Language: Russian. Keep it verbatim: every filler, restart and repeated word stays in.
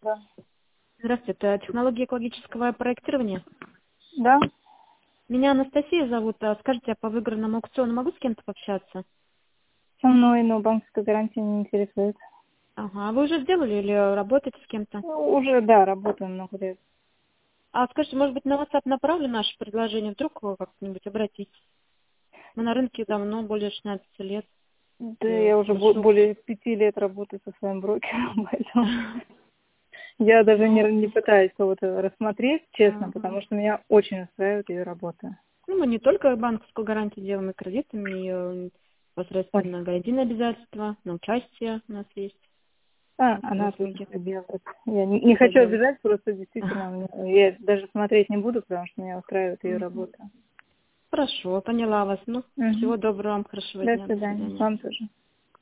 Да. Здравствуйте, это технология экологического проектирования. Да? Меня Анастасия зовут. А Скажите, а по выигранному аукциону могу с кем-то пообщаться? Со мной, но банковская гарантия не интересует. Ага, а вы уже сделали или работаете с кем-то? Ну, уже, да, работаем много лет. А скажите, может быть, на WhatsApp направлю наше предложение, вдруг вы как-нибудь обратитесь? Мы на рынке давно, более шестнадцати лет. Да, Э, я уже бо- Хорошо. более пяти лет работаю со своим брокером, поэтому я даже не, Ну, не пытаюсь кого-то рассмотреть, честно, ага. потому что меня очень устраивает ее работа. Ну, мы не только банковскую гарантию делаем, и кредитами, и э, Ой. посредственно гарантийное обязательство, на участие у нас есть А, такие она тоже услуги. все делает. Я не, не Все хочу делают. обижать, просто действительно, мне- я даже смотреть не буду, потому что меня устраивает ее Мгм. работа. Хорошо, поняла вас. Ну, Мгм. всего доброго вам, хорошего До дня, до свидания. свидания. Вам тоже.